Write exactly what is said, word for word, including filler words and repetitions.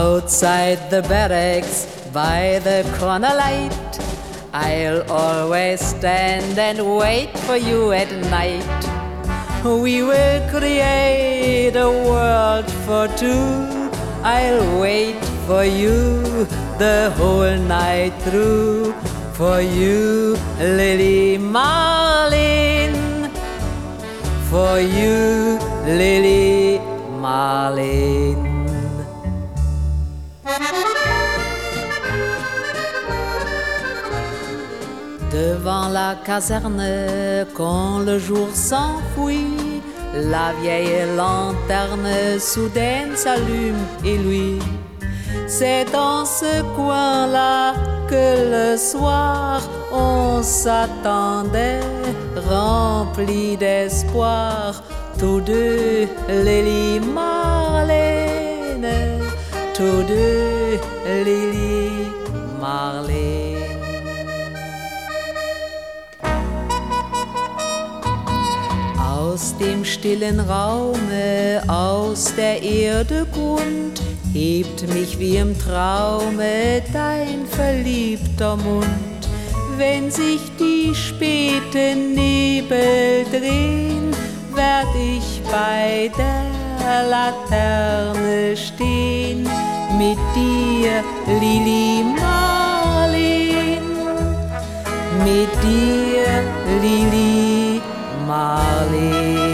Outside the barracks by the corner light, I'll always stand and wait for you at night. We will create a world for two. I'll wait for you the whole night through. For you, Lily Marlin. For you, Lily Marlin. Devant la caserne, quand le jour s'enfuit, la vieille lanterne soudaine s'allume et lui. C'est dans ce coin-là que le soir on s'attendait, rempli d'espoir, tous deux Lily Marlin, tous deux Lily Marlin. Aus dem stillen Raume, aus der Erde Grund, hebt mich wie im Traume dein verliebter Mund. Wenn sich die späten Nebel drehen, werd ich bei der Laterne stehen, mit dir, Lily Marlin, mit dir, Lily Marlin.